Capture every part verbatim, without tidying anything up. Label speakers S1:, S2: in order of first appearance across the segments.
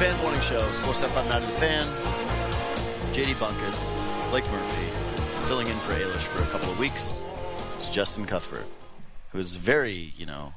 S1: Fan Morning Show, Sports F M ninety The Fan. J D Bunkus, Blake Murphy, filling in for Ailish for a couple of weeks. It's Justin Cuthbert, who is very, you know,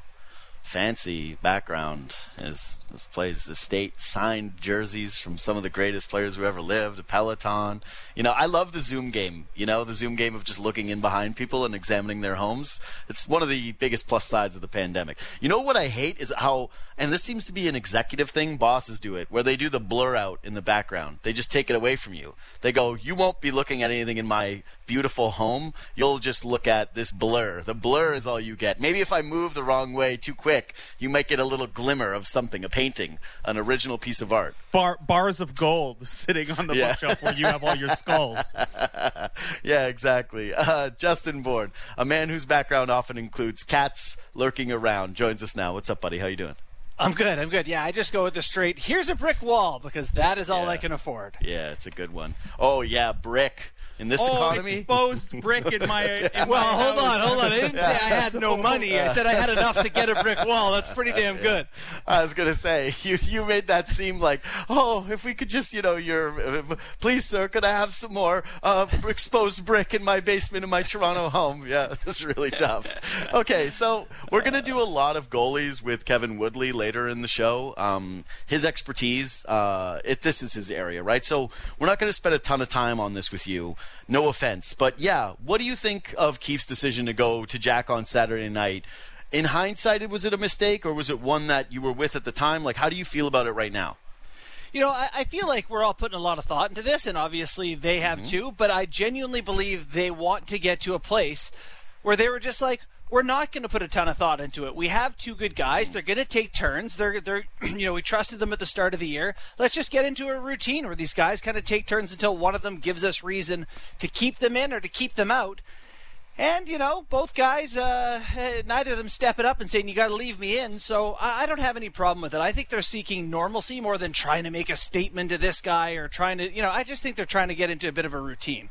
S1: fancy background. His plays the state signed jerseys from some of the greatest players who ever lived, Peloton. You know, I love the Zoom game, you know, the Zoom game of just looking in behind people and examining their homes. It's one of the biggest plus sides of the pandemic. You know what I hate is how, and this seems to be an executive thing, bosses do it, where they do the blur out in the background. They just take it away from you. They go, you won't be looking at anything in my beautiful home. You'll just look at this blur. The blur is all you get. Maybe if I move the wrong way too quick, you might get a little glimmer of something, a painting, an original piece of art.
S2: Bar, bars of gold sitting on the yeah. bookshelf where you have all your skulls.
S1: Yeah, exactly. Uh, Justin Bourne, a man whose background often includes cats lurking around, joins us now. What's up, buddy? How you doing?
S3: I'm good. I'm good. Yeah, I just go with the straight, here's a brick wall, because that is all
S1: yeah.
S3: I can afford.
S1: Yeah, it's a good one. Oh, yeah, brick. In this
S2: oh,
S1: economy?
S2: Exposed brick in my in
S3: Well,
S2: my
S3: hold
S2: house.
S3: on, hold on. I didn't say I had no money. I said I had enough to get a brick wall. That's pretty damn good.
S1: I was going to say, you you made that seem like, oh, if we could just, you know, your, uh, please, sir, could I have some more uh, exposed brick in my basement in my Toronto home? Yeah, it's really tough. Okay, so we're going to do a lot of goalies with Kevin Woodley later in the show. Um, his expertise, uh, it, this is his area, right? So we're not going to spend a ton of time on this with you. No offense, but yeah, what do you think of Keefe's decision to go to Jack on Saturday night? In hindsight, was it a mistake, or was it one that you were with at the time? Like, how do you feel about it right now?
S3: You know, I, I feel like we're all putting a lot of thought into this, and obviously they have mm-hmm. too, but I genuinely believe they want to get to a place where they were just like, we're not going to put a ton of thought into it. We have two good guys. They're going to take turns. They're, they're, you know, we trusted them at the start of the year. Let's just get into a routine where these guys kind of take turns until one of them gives us reason to keep them in or to keep them out. And, you know, both guys, uh, neither of them stepping up and saying, you got to leave me in. So I, I don't have any problem with it. I think they're seeking normalcy more than trying to make a statement to this guy or trying to, you know, I just think they're trying to get into a bit of a routine.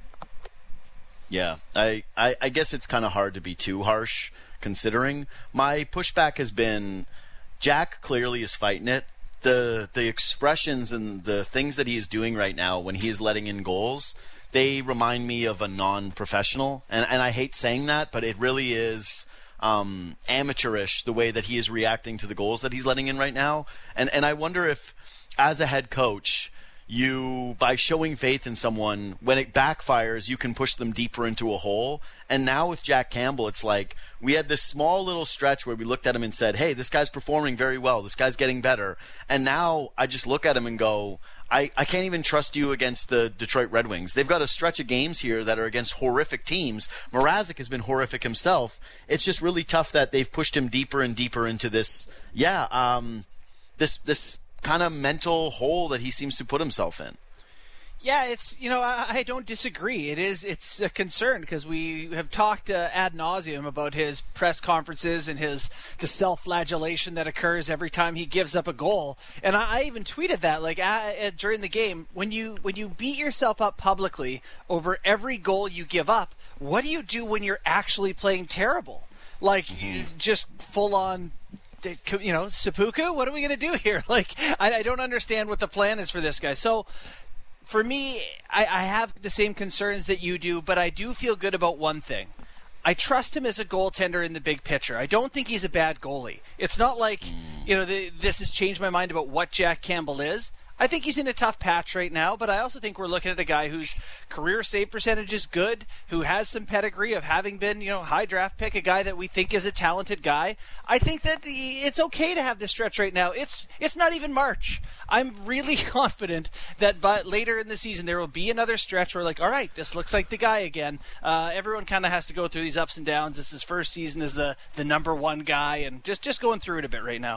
S1: Yeah, I, I, I guess it's kind of hard to be too harsh, considering. My pushback has been Jack clearly is fighting it. The the expressions and the things that he is doing right now when he is letting in goals, they remind me of a non-professional. And, and I hate saying that, but it really is um, amateurish the way that he is reacting to the goals that he's letting in right now. And and I wonder if, as a head coach, you, by showing faith in someone, when it backfires, you can push them deeper into a hole. And now with Jack Campbell, it's like we had this small little stretch where we looked at him and said, hey, this guy's performing very well. This guy's getting better. And now I just look at him and go, I, I can't even trust you against the Detroit Red Wings. They've got a stretch of games here that are against horrific teams. Mrazek has been horrific himself. It's just really tough that they've pushed him deeper and deeper into this, yeah, um, this this kind of mental hole that he seems to put himself in.
S3: Yeah, it's, you know, I, I don't disagree. It is, it's a concern because we have talked uh, ad nauseum about his press conferences and his the self-flagellation that occurs every time he gives up a goal. And I, I even tweeted that, like uh, uh, during the game, when you when you beat yourself up publicly over every goal you give up, what do you do when you're actually playing terrible? Like mm-hmm. just full on. You know, seppuku, what are we going to do here? Like, I, I don't understand what the plan is for this guy. So, for me, I, I have the same concerns that you do, but I do feel good about one thing. I trust him as a goaltender in the big picture. I don't think he's a bad goalie. It's not like, you know, the, this has changed my mind about what Jack Campbell is. I think he's in a tough patch right now, but I also think we're looking at a guy whose career save percentage is good, who has some pedigree of having been, you know, high draft pick, a guy that we think is a talented guy. I think that he, it's okay to have this stretch right now. It's it's not even March. I'm really confident that by later in the season there will be another stretch where, like, all right, this looks like the guy again. Uh, everyone kind of has to go through these ups and downs. This is his first season as the, the number one guy, and just, just going through it a bit right now.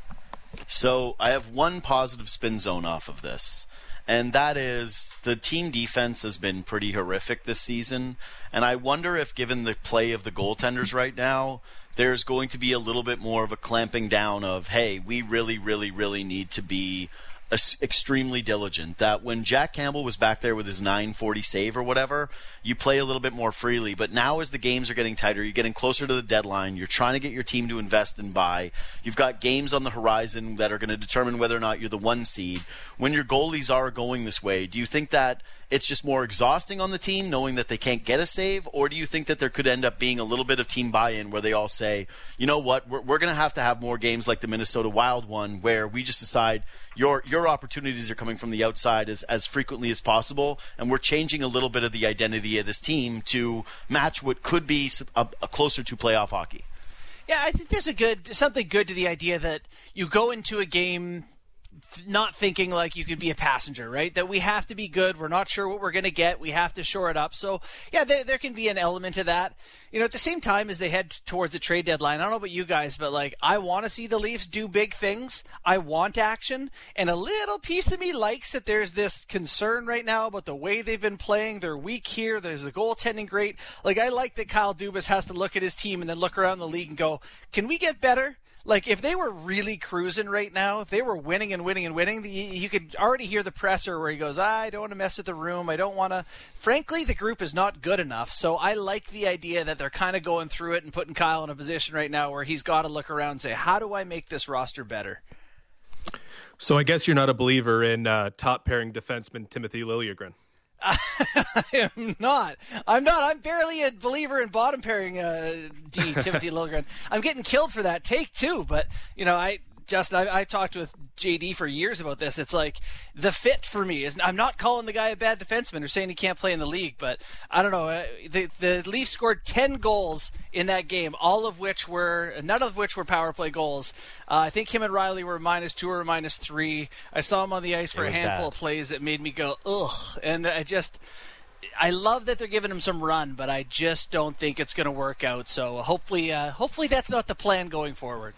S1: So I have one positive spin zone off of this, and that is the team defense has been pretty horrific this season, and I wonder if, given the play of the goaltenders right now, there's going to be a little bit more of a clamping down of, hey, we really, really, really need to be extremely diligent, that when Jack Campbell was back there with his nine forty save or whatever, you play a little bit more freely. But now as the games are getting tighter, you're getting closer to the deadline, you're trying to get your team to invest and buy. You've got games on the horizon that are going to determine whether or not you're the one seed. When your goalies are going this way, do you think that it's just more exhausting on the team knowing that they can't get a save, or do you think that there could end up being a little bit of team buy-in where they all say, you know what, we're, we're going to have to have more games like the Minnesota Wild one where we just decide your your opportunities are coming from the outside as, as frequently as possible, and we're changing a little bit of the identity of this team to match what could be a, a closer to playoff hockey?
S3: Yeah, I think there's a good something good to the idea that you go into a game not thinking like you could be a passenger, right? That we have to be good. We're not sure what we're going to get. We have to shore it up. So, yeah, there, there can be an element of that. You know, at the same time as they head towards the trade deadline, I don't know about you guys, but, like, I want to see the Leafs do big things. I want action. And a little piece of me likes that there's this concern right now about the way they've been playing. They're weak here. There's the goaltending great. Like, I like that Kyle Dubas has to look at his team and then look around the league and go, can we get better? Like, if they were really cruising right now, if they were winning and winning and winning, you could already hear the presser where he goes, I don't want to mess with the room. I don't want to. Frankly, the group is not good enough. So I like the idea that they're kind of going through it and putting Kyle in a position right now where he's got to look around and say, how do I make this roster better?
S4: So I guess you're not a believer in uh, top pairing defenseman Timothy Liljegren.
S3: I am not. I'm not. I'm barely a believer in bottom pairing uh, D, Timothy Liljegren. I'm getting killed for that take, too. But, you know, I Justin, I, I talked with J D for years about this. It's like the fit for me is I'm not calling the guy a bad defenseman or saying he can't play in the league, but I don't know. The, the Leafs scored ten goals in that game, all of which were none of which were power play goals. Uh, I think him and Riley were minus two or minus three. I saw him on the ice for a handful
S1: bad.
S3: of plays that made me go ugh, and I just. I love that they're giving him some run, but I just don't think it's going to work out. So hopefully, uh, hopefully that's not the plan going forward.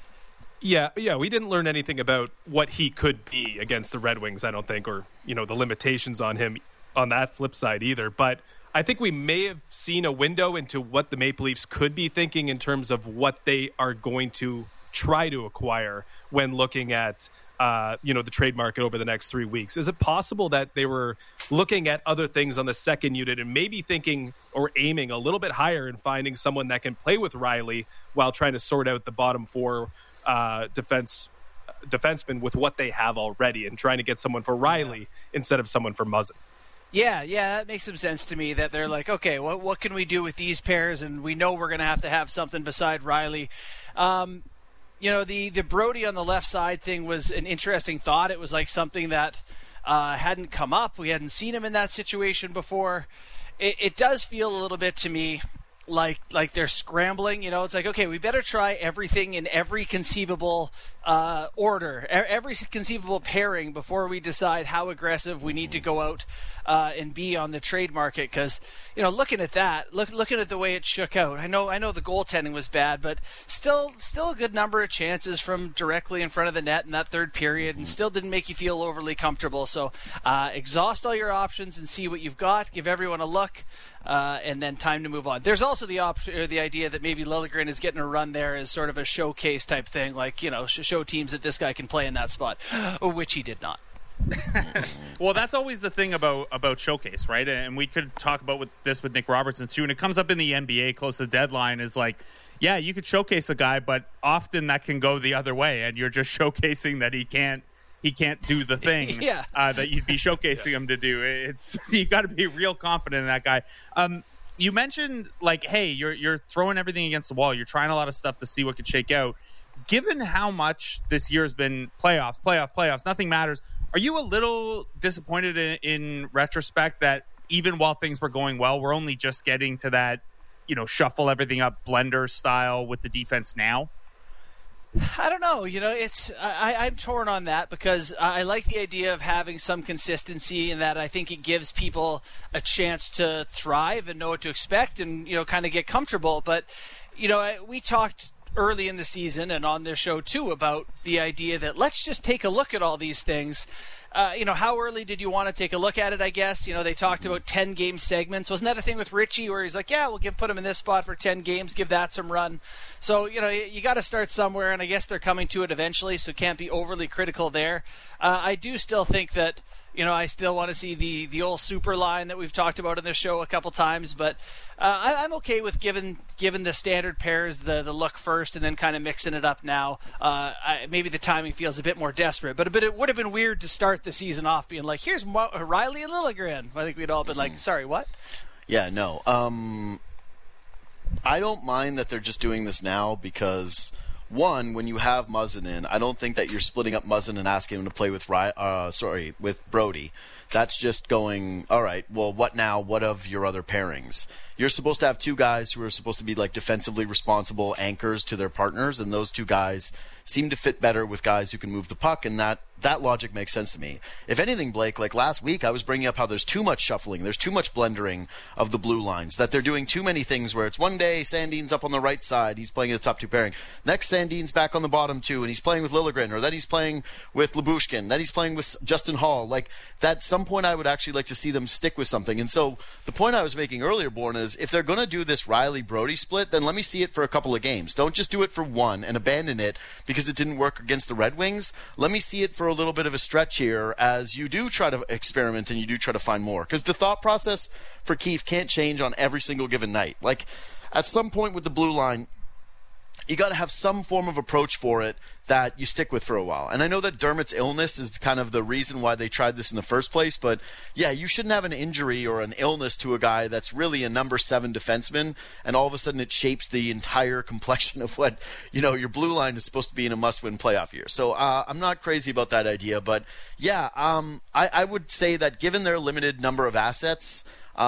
S4: Yeah, yeah, we didn't learn anything about what he could be against the Red Wings, I don't think, or, you know, the limitations on him on that flip side either. But I think we may have seen a window into what the Maple Leafs could be thinking in terms of what they are going to try to acquire when looking at, uh, you know, the trade market over the next three weeks. Is it possible that they were looking at other things on the second unit and maybe thinking or aiming a little bit higher and finding someone that can play with Riley while trying to sort out the bottom four Uh, defense defenseman with what they have already and trying to get someone for Riley yeah. instead of someone for Muzzin?
S3: Yeah, yeah, that makes some sense to me that they're like, okay, what what can we do with these pairs? And we know we're going to have to have something beside Riley. Um, you know, the, the Brody on the left side thing was an interesting thought. It was like something that uh, hadn't come up. We hadn't seen him in that situation before. It, it does feel a little bit to me like like they're scrambling. You know, it's like, okay, we better try everything in every conceivable uh, order, every conceivable pairing before we decide how aggressive we need to go out uh, and be on the trade market. Because, you know, looking at that, look, looking at the way it shook out, I know I know the goaltending was bad, but still still a good number of chances from directly in front of the net in that third period, and still didn't make you feel overly comfortable. So uh, exhaust all your options and see what you've got. Give everyone a look. Uh, and then time to move on. There's also the op- or the idea that maybe Liljegren is getting a run there as sort of a showcase type thing, like, you know, sh- show teams that this guy can play in that spot, which he did not.
S2: Well, that's always the thing about, about showcase, right? And we could talk about with this with Nick Robertson too, and it comes up in the N B A close to the deadline is like, yeah, you could showcase a guy, but often that can go the other way, and you're just showcasing that he can't he can't do the thing
S3: yeah.
S2: uh, that you'd be showcasing yeah. him to do. It's you got to be real confident in that guy. Um, you mentioned like, hey, you're you're throwing everything against the wall. You're trying a lot of stuff to see what could shake out. Given how much this year has been playoffs, playoffs, playoffs, nothing matters. Are you a little disappointed in, in retrospect that even while things were going well, we're only just getting to that, you know, shuffle everything up blender style with the defense now?
S3: I don't know. You know, it's I, I'm torn on that because I like the idea of having some consistency in that I think it gives people a chance to thrive and know what to expect and, you know, kind of get comfortable. But, you know, we talked early in the season and on their show too about the idea that let's just take a look at all these things uh, you know, how early did you want to take a look at it, I guess? You know, they talked about ten-game segments. Wasn't that a thing with Richie where he's like, yeah, we'll give, put him in this spot for ten games, give that some run. So, you know, you, you got to start somewhere, and I guess they're coming to it eventually, so can't be overly critical there. Uh, I do still think that, you know, I still want to see the, the old super line that we've talked about in this show a couple times, but uh, I, I'm okay with giving giving the standard pairs the, the look first and then kind of mixing it up now. Uh, I, maybe the timing feels a bit more desperate, but, but it would have been weird to start the season off being like, here's Mo- Riley and Liljegren. I think we'd all been like, sorry, what?
S1: Yeah, no. Um, I don't mind that they're just doing this now because... One, when you have Muzzin in, I don't think that you're splitting up Muzzin and asking him to play with uh, sorry with Brody. That's just going, all right, well, what now? What of your other pairings? You're supposed to have two guys who are supposed to be like defensively responsible anchors to their partners, and those two guys seem to fit better with guys who can move the puck, and that that logic makes sense to me. If anything, Blake, like last week, I was bringing up how there's too much shuffling, there's too much blendering of the blue lines, that they're doing too many things where it's one day Sandin's up on the right side, he's playing the top two pairing. Next, Sandin's back on the bottom two, and he's playing with Liljegren, or then he's playing with Lyubushkin, then he's playing with Justin Hall. Like, at some point, I would actually like to see them stick with something. And so the point I was making earlier, Born, is if they're going to do this Riley-Brody split, then let me see it for a couple of games. Don't just do it for one and abandon it because it didn't work against the Red Wings. Let me see it for a little bit of a stretch here as you do try to experiment and you do try to find more. Because the thought process for Keefe can't change on every single given night. Like, at some point with the blue line, you got to have some form of approach for it that you stick with for a while. And I know that Dermott's illness is kind of the reason why they tried this in the first place, but yeah, you shouldn't have an injury or an illness to a guy that's really a number seven defenseman, and all of a sudden it shapes the entire complexion of what, you know, your blue line is supposed to be in a must-win playoff year. So uh, I'm not crazy about that idea, but yeah, um, I, I would say that given their limited number of assets,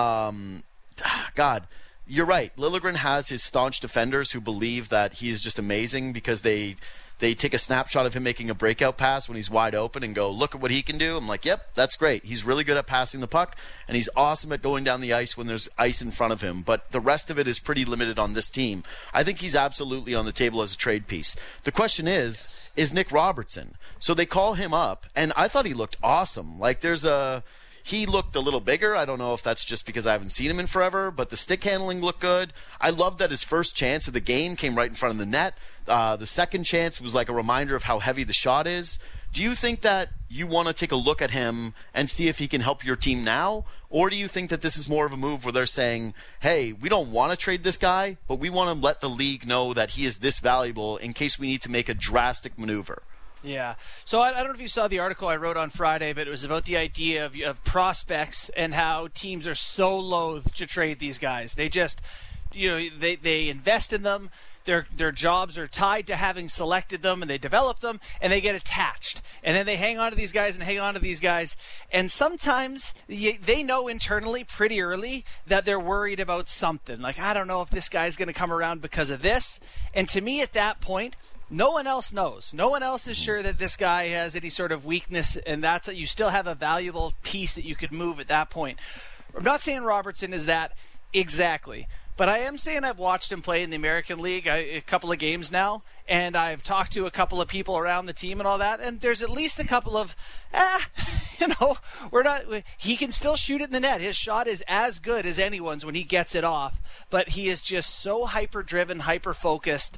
S1: um, God, you're right. Liljegren has his staunch defenders who believe that he is just amazing because they they take a snapshot of him making a breakout pass when he's wide open and go, look at what he can do. I'm like, yep, that's great. He's really good at passing the puck, and he's awesome at going down the ice when there's ice in front of him. But the rest of it is pretty limited on this team. I think he's absolutely on the table as a trade piece. The question is, is Nick Robertson. So they call him up, and I thought he looked awesome. Like, there's a... He looked a little bigger. I don't know if that's just because I haven't seen him in forever, but the stick handling looked good. I love that his first chance of the game came right in front of the net. Uh, the second chance was like a reminder of how heavy the shot is. Do you think that you want to take a look at him and see if he can help your team now? Or do you think that this is more of a move where they're saying, hey, we don't want to trade this guy, but we want to let the league know that he is this valuable in case we need to make a drastic maneuver?
S3: Yeah. So I, I don't know if you saw the article I wrote on Friday, but it was about the idea of, of prospects and how teams are so loath to trade these guys. They just, you know, they, they invest in them. Their their jobs are tied to having selected them, and they develop them, and they get attached. And then they hang on to these guys and hang on to these guys. And sometimes they know internally pretty early that they're worried about something. Like, I don't know if this guy's going to come around because of this. And to me at that point, no one else knows. No one else is sure that this guy has any sort of weakness, and that's you still have a valuable piece that you could move at that point. I'm not saying Robertson is that exactly, but I am saying I've watched him play in the American League a, a couple of games now, and I've talked to a couple of people around the team and all that, and there's at least a couple of, ah, you know, we're not. He can still shoot it in the net. His shot is as good as anyone's when he gets it off, but he is just so hyper-driven, hyper-focused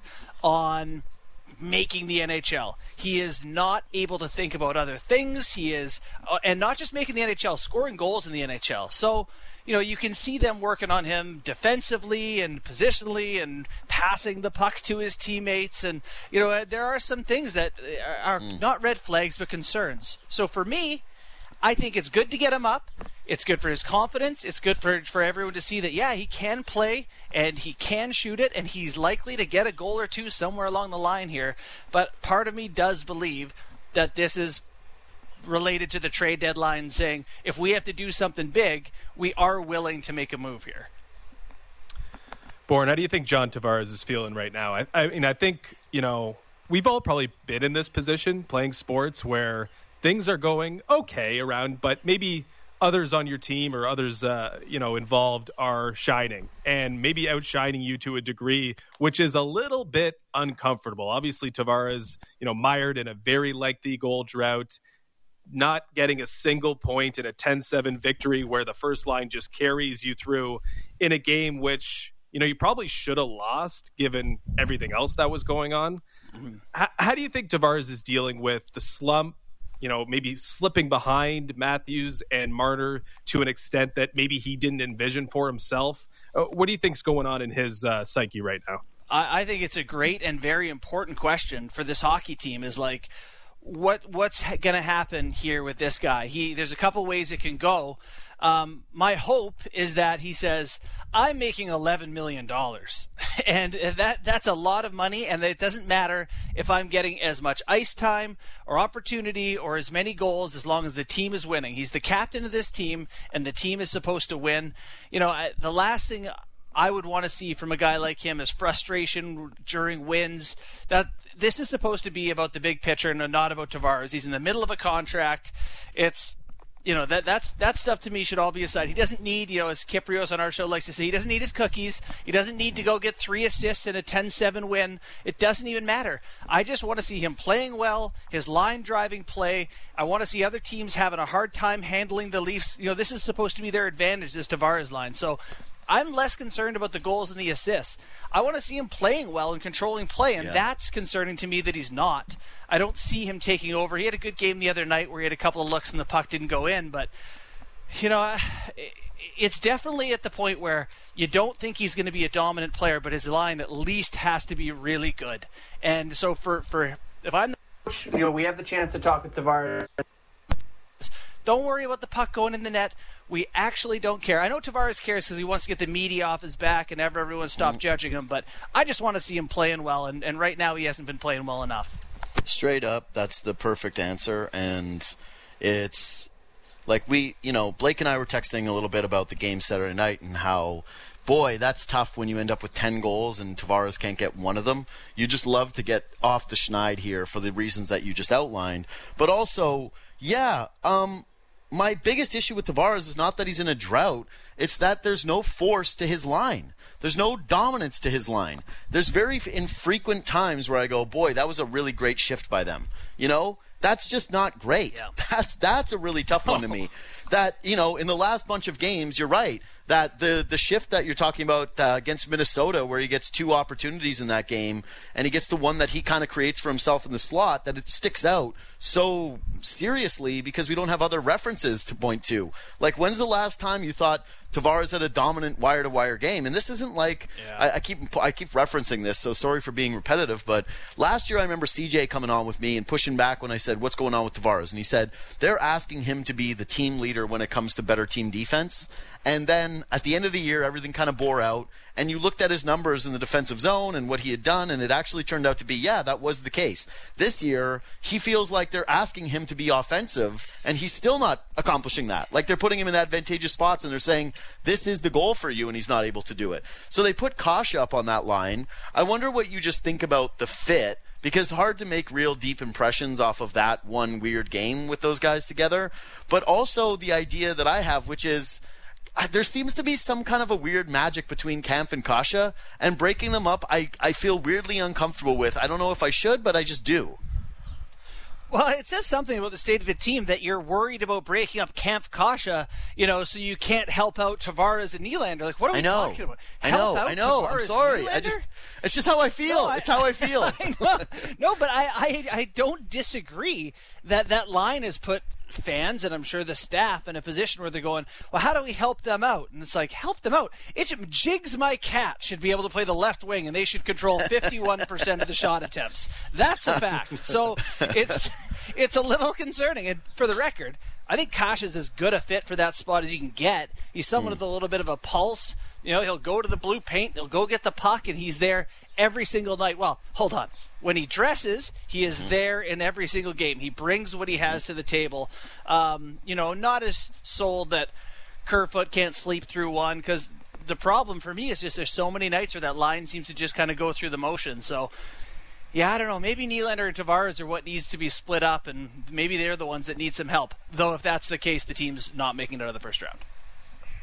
S3: on making the N H L. He is not able to think about other things. He is, uh, and not just making the N H L, scoring goals in the N H L. So, you know, you can see them working on him defensively and positionally and passing the puck to his teammates. And, you know, there are some things that are mm. not red flags, but concerns. So for me, I think it's good to get him up. It's good for his confidence. It's good for for everyone to see that, yeah, he can play and he can shoot it, and he's likely to get a goal or two somewhere along the line here. But part of me does believe that this is related to the trade deadline, saying if we have to do something big, we are willing to make a move here.
S4: Born, how do you think John Tavares is feeling right now? I, I mean, I think, you know, we've all probably been in this position playing sports where things are going okay around, but maybe others on your team or others, uh, you know, involved are shining and maybe outshining you to a degree, which is a little bit uncomfortable. Obviously, Tavares, you know, mired in a very lengthy goal drought. not getting a single point in a ten seven victory where the first line just carries you through in a game which, you know, you probably should have lost given everything else that was going on. Mm-hmm. H- how do you think Tavares is dealing with the slump, you know, maybe slipping behind Matthews and Marner to an extent that maybe he didn't envision for himself? Uh, what do you think's going on in his uh, psyche right now?
S3: I, I think it's a great and very important question for this hockey team is like, what what's going to happen here with this guy? He There's a couple ways it can go. Um, my hope is that he says, I'm making eleven million dollars. And that that's a lot of money, and it doesn't matter if I'm getting as much ice time or opportunity or as many goals as long as the team is winning. He's the captain of this team, and the team is supposed to win. You know, I, the last thing I would want to see from a guy like him is frustration during wins. That this is supposed to be about the big picture and not about Tavares. He's in the middle of a contract. It's, you know, that that's that stuff to me should all be aside. He doesn't need, you know, as Kiprios on our show likes to say, he doesn't need his cookies. He doesn't need to go get three assists in a ten seven win. It doesn't even matter. I just want to see him playing well, his line driving play. I want to see other teams having a hard time handling the Leafs. You know, this is supposed to be their advantage, this Tavares line. So I'm less concerned about the goals and the assists. I want to see him playing well and controlling play, and yeah. that's concerning to me that he's not. I don't see him taking over. He had a good game the other night where he had a couple of looks and the puck didn't go in, but, you know, it's definitely at the point where you don't think he's going to be a dominant player, but his line at least has to be really good. And so for, for if I'm the coach, you know, we have the chance to talk with Tavares. Don't worry about the puck going in the net. We actually don't care. I know Tavares cares because he wants to get the media off his back and ever everyone stop mm. judging him, but I just want to see him playing well, and, and right now he hasn't been playing well enough.
S1: Straight up, that's the perfect answer, and it's like we, you know, Blake and I were texting a little bit about the game Saturday night and how, boy, that's tough when you end up with ten goals and Tavares can't get one of them. You just love to get off the schneid here for the reasons that you just outlined, but also, yeah, um, my biggest issue with Tavares is not that he's in a drought. It's that there's no force to his line. There's no dominance to his line. There's very infrequent times where I go, boy, that was a really great shift by them. You know, that's just not great. Yeah. That's that's a really tough one to me. That, you know, in the last bunch of games, you're right, that the, the shift that you're talking about uh, against Minnesota, where he gets two opportunities in that game, and he gets the one that he kind of creates for himself in the slot, that it sticks out so seriously because we don't have other references to point to. Like, when's the last time you thought Tavares had a dominant wire-to-wire game? And this isn't like yeah. I, I keep I keep referencing this, so sorry for being repetitive. But last year I remember C J coming on with me and pushing back when I said, "What's going on with Tavares?" And he said they're asking him to be the team leader when it comes to better team defense. And then at the end of the year, everything kind of bore out, and you looked at his numbers in the defensive zone and what he had done, and it actually turned out to be, yeah, that was the case. This year, he feels like they're asking him to be offensive, and he's still not accomplishing that. Like, they're putting him in advantageous spots, and they're saying, this is the goal for you, and he's not able to do it. So they put Kase up on that line. I wonder what you just think about the fit, because it's hard to make real deep impressions off of that one weird game with those guys together. But also the idea that I have, which is, there seems to be some kind of a weird magic between Kampf and Kase, and breaking them up I, I feel weirdly uncomfortable with. I don't know if I should, but I just do.
S3: Well, it says something about the state of the team that you're worried about breaking up Kampf Kase, you know, so you can't help out Tavares and Nylander. Like, what are we
S1: I know.
S3: talking about?
S1: I
S3: help
S1: know,
S3: out
S1: I know.
S3: Tavares
S1: I'm sorry. I
S3: Nylander?
S1: just it's just how I feel.
S3: No, I,
S1: it's how I feel.
S3: I know. No, but I, I I don't disagree that that line has put fans and I'm sure the staff in a position where they're going, well, how do we help them out? And it's like, help them out. It should, Jigs my cat should be able to play the left wing, and they should control fifty-one percent of the shot attempts. That's a fact. So it's it's a little concerning. And for the record, I think Kase is as good a fit for that spot as you can get. He's someone mm. with a little bit of a pulse. You know, he'll go to the blue paint, he'll go get the puck, and he's there every single night. Well, hold on. When he dresses, he is mm-hmm. there in every single game. He brings what he has to the table. Um, you know, not as sold that Kerfoot can't sleep through one, because the problem for me is just there's so many nights where that line seems to just kind of go through the motion. So, yeah, I don't know. Maybe Nylander and Tavares are what needs to be split up, and maybe they're the ones that need some help. Though if that's the case, the team's not making it out of the first round.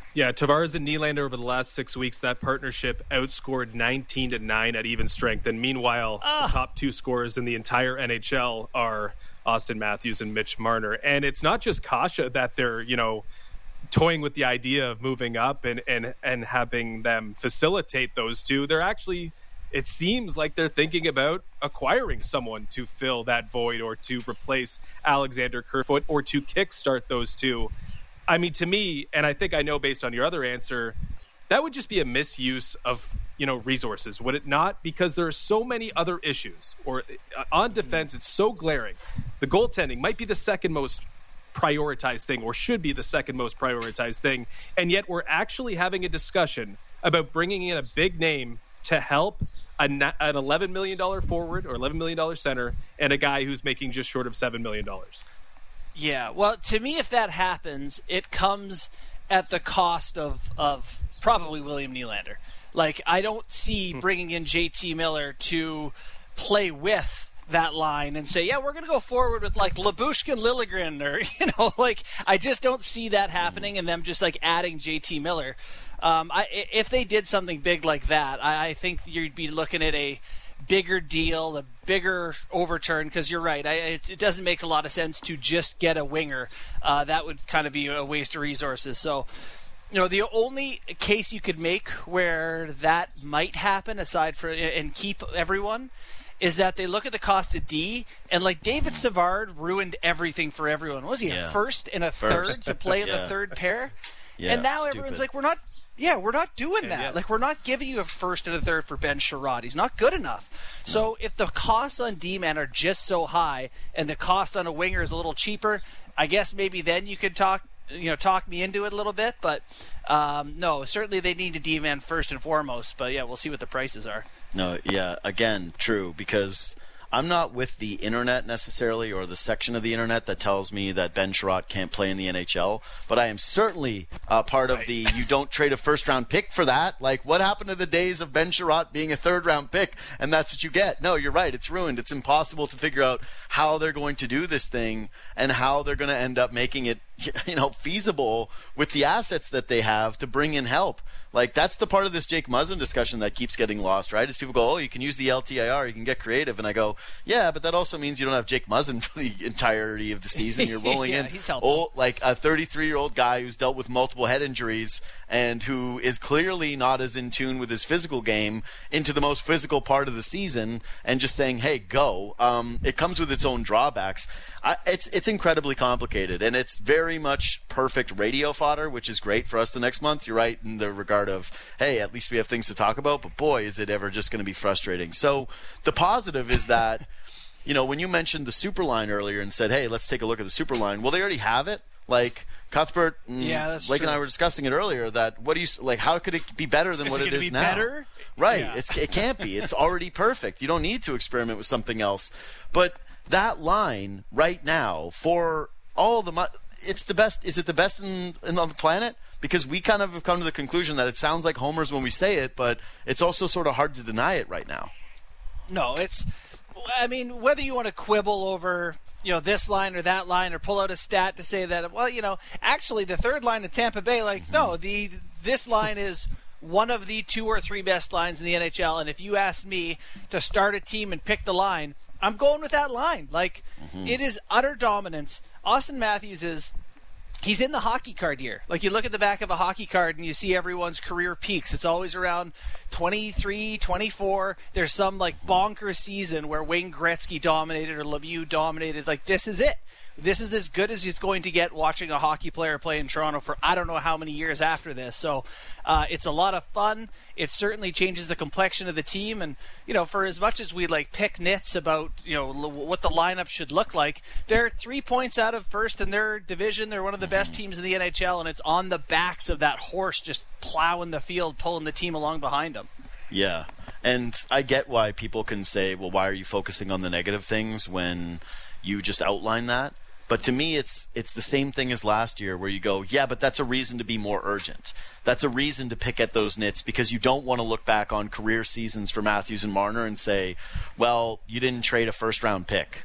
S4: Yeah, Tavares and Nylander over the last six weeks, that partnership outscored nineteen to nine at even strength. And meanwhile, ah. the top two scorers in the entire N H L are Austin Matthews and Mitch Marner. And it's not just Kasha that they're, you know, toying with the idea of moving up and, and, and having them facilitate those two. They're actually, it seems like they're thinking about acquiring someone to fill that void or to replace Alexander Kerfoot or to kickstart those two. I mean, to me, and I think I know based on your other answer, that would just be a misuse of, you know, resources, would it not? Because there are so many other issues. Or uh, on defense, it's so glaring. The goaltending might be the second most prioritized thing, or should be the second most prioritized thing, and yet we're actually having a discussion about bringing in a big name to help an, an eleven million dollars forward or eleven million dollars center and a guy who's making just short of seven million dollars.
S3: Yeah, well, to me, if that happens, it comes at the cost of of probably William Nylander. Like, I don't see bringing in J T Miller to play with that line and say, yeah, we're going to go forward with, like, Lyubushkin Liljegren, or, you know, like, I just don't see that happening, and them just, like, adding J T Miller. Um, I, if they did something big like that, I, I think you'd be looking at a bigger deal, a bigger overturn, because you're right. I, it, it doesn't make a lot of sense to just get a winger. Uh, that would kind of be a waste of resources. So, you know, the only case you could make where that might happen, aside from and keep everyone, is that they look at the cost of D, and like David Savard ruined everything for everyone. What was he,
S1: yeah.
S3: a first and a
S1: First.
S3: third to play in
S1: yeah.
S3: the third pair?
S1: Yeah,
S3: and now
S1: stupid.
S3: everyone's like, we're not Yeah, we're not doing
S4: Yeah,
S3: that.
S4: yeah.
S3: Like, we're not giving you a first and a third for Ben Sherrod. He's not good enough. No. So if the costs on D-man are just so high and the cost on a winger is a little cheaper, I guess maybe then you could talk, you know, talk me into it a little bit. But um, no, certainly they need a D-man first and foremost. But yeah, we'll see what the prices are.
S1: No, yeah, again, true, because I'm not with the internet necessarily, or the section of the internet that tells me that Ben Sherratt can't play in the N H L, but I am certainly uh, part
S4: right.
S1: of the you don't trade a first-round pick for that. Like, what happened to the days of Ben Sherratt being a third-round pick, and that's what you get? No, you're right. It's ruined. It's impossible to figure out how they're going to do this thing and how they're going to end up making it, you know, feasible with the assets that they have to bring in help. Like, that's the part of this Jake Muzzin discussion that keeps getting lost, right? Is people go, oh, you can use the L T I R, you can get creative. And I go, yeah, but that also means you don't have Jake Muzzin for the entirety of the season. You're rolling
S3: yeah,
S1: in
S3: he's helpful.
S1: old, like a thirty-three-year-old guy who's dealt with multiple head injuries and who is clearly not as in tune with his physical game into the most physical part of the season, and just saying, hey, go. Um, it comes with its own drawbacks. I, it's it's incredibly complicated, and it's very much perfect radio fodder, which is great for us the next month. You're right in the regard of, hey, at least we have things to talk about, but boy, is it ever just going to be frustrating. So the positive is that, you know, when you mentioned the super line earlier and said, hey, let's take a look at the super line, well, they already have it. Like, Cuthbert and
S3: yeah, that's
S1: Blake
S3: true.
S1: and I were discussing it earlier, that what do you, like, how could it be better than
S3: is
S1: what
S3: it,
S1: it
S3: gonna
S1: is
S3: be
S1: now?
S3: Better?
S1: Right.
S3: Yeah.
S1: It's, it can't be. It's already perfect. You don't need to experiment with something else. But that line right now, for all the mo- it's the best. Is it the best in, in on the planet? Because we kind of have come to the conclusion that it sounds like homers when we say it, but it's also sort of hard to deny it right now.
S3: No, it's, I mean, whether you want to quibble over, you know, this line or that line, or pull out a stat to say that, well, you know, actually the third line of Tampa Bay, like, mm-hmm. no, the this line is one of the two or three best lines in the N H L, and if you asked me to start a team and pick the line, I'm going with that line. Like, mm-hmm. it is utter dominance. Austin Matthews is, he's in the hockey card year. Like, you look at the back of a hockey card and you see everyone's career peaks. It's always around twenty-three, twenty-four. There's some, like, bonkers season where Wayne Gretzky dominated or Lemieux dominated. Like, this is it. This is as good as it's going to get watching a hockey player play in Toronto for I don't know how many years after this. So uh, it's a lot of fun. It certainly changes the complexion of the team. And, you know, for as much as we, like, pick nits about, you know, l- what the lineup should look like, they're three points out of first in their division. They're one of the best teams in the N H L, and it's on the backs of that horse just plowing the field, pulling the team along behind them.
S1: Yeah. And I get why people can say, well, why are you focusing on the negative things when you just outline that? But to me, it's it's the same thing as last year, where you go, yeah, but that's a reason to be more urgent. That's a reason to pick at those nits, because you don't want to look back on career seasons for Matthews and Marner and say, well, you didn't trade a first-round pick.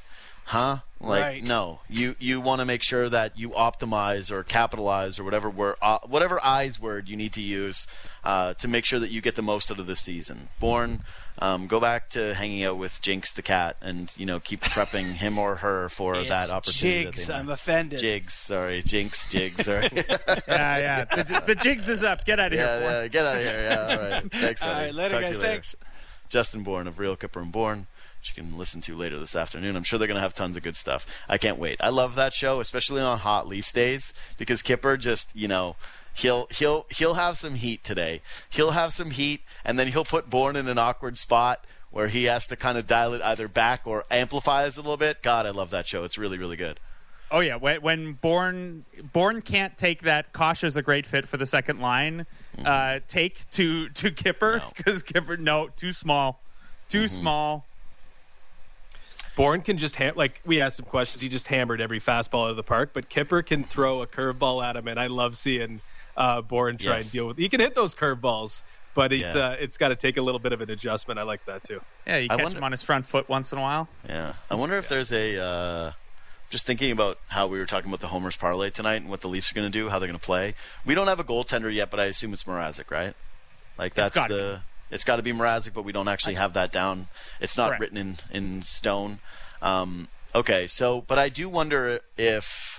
S1: huh? Like,
S3: Right.
S1: no, you, you want to make sure that you optimize or capitalize or whatever word, uh, whatever I's word you need to use uh, to make sure that you get the most out of this season. Bourne, um, go back to hanging out with Jinx the cat and, you know, keep prepping him or her for
S3: It's
S1: that opportunity.
S3: Jigs.
S1: that they
S3: I'm
S1: might-
S3: offended.
S1: Jigs, sorry, Jinx, Jigs, sorry.
S2: Yeah, yeah. The, the jigs is up. Get out of here.
S1: yeah,
S2: Bourne.
S1: yeah, get out of here. Yeah, all right. Thanks,
S3: All
S1: buddy.
S3: right, later,
S1: Talk to
S3: guys.
S1: you later.
S3: Thanks.
S1: Justin Bourne of Real Kipper and Bourne, which you can listen to later this afternoon. I'm sure they're going to have tons of good stuff. I can't wait. I love that show, especially on hot Leafs days, because Kipper just, you know, he'll he'll he'll have some heat today. He'll have some heat, and then he'll put Bourne in an awkward spot where he has to kind of dial it either back or amplifies a little bit. God, I love that show. It's really, really good.
S2: Oh yeah, when, when Bourne Bourne can't take that Kasha's a great fit for the second line uh, take to to Kipper
S1: No.
S2: because Kipper no too small, too
S1: Mm-hmm.
S2: small.
S4: Bourne can just ham- like we asked him questions. He just hammered every fastball out of the park. But Kipper can throw a curveball at him, and I love seeing uh, Bourne try
S1: Yes.
S4: and deal with. He can hit those curveballs, but it's
S1: Yeah.
S4: uh, it's got to take a little bit of an adjustment. I like that too.
S2: Yeah, you
S1: I
S2: catch
S1: wonder-
S2: him on his front foot once in a while.
S1: Yeah. I wonder if there's a uh, just thinking about how we were talking about the homers parlay tonight and what the Leafs are going to do, how they're going to play. We don't have a goaltender yet, but I assume it's Mrazek, right? Like that's
S2: gotta
S1: the it's got to be Mrazek, but we don't actually have that down. It's not
S2: Correct.
S1: written in in stone. Um, okay, so but I do wonder if